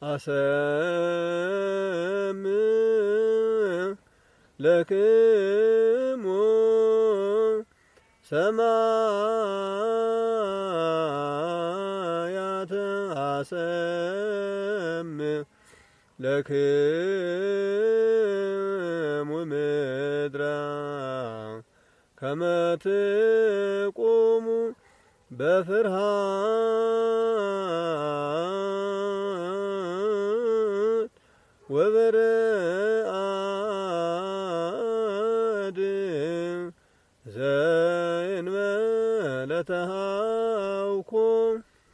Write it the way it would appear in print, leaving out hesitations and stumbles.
አሰም ለክሙ ሰማያተ አሰም ለክሙ ምድራ ከመ ትቁሙ በፍርሃት ወበረአድ ዘእንበለ ተሃ